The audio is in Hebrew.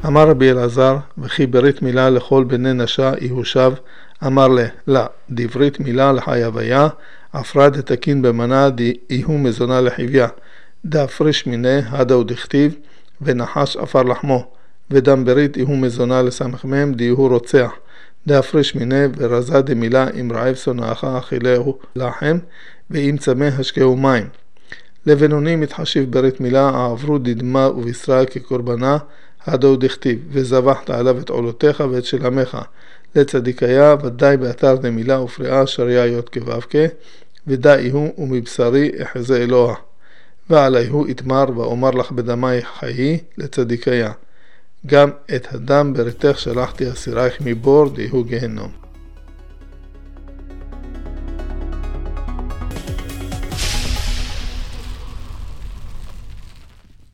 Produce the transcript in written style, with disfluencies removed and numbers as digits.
אמר רבי אלעזר, וכי ברית מילה לכל בני נשה יהושב, אמר לה, דברית מילה לחייביה, הפרד תקין במנה יהיו מזונה לחביה, דאפריש מיני הדאו דכתיב, ונחש אפר לחמו, ודם ברית יהיו מזונה לסמך מהם דיהו רוצח, דאפריש מיני ורזה דמילה אם רעב שונאך אכילהו לחם, ואם צמא השקהו מים. לבינוני מתחשיב ברית מילה, העברו דדמה ובשרה כקורבנה, הדאו דכתיב, וזבחת עליו את עולותיך ואת שלמך, לצדיקיה ודאי באתר דמילה ופריאה שריה יות כבבקה, ודאי הוא ומבשרי אחזה אלוה, ועליהו יתמר ואומר לך בדמי חיי לצדיקיה, גם את הדם בריתך שלחתי אסירייך מבור דיהו גהנום.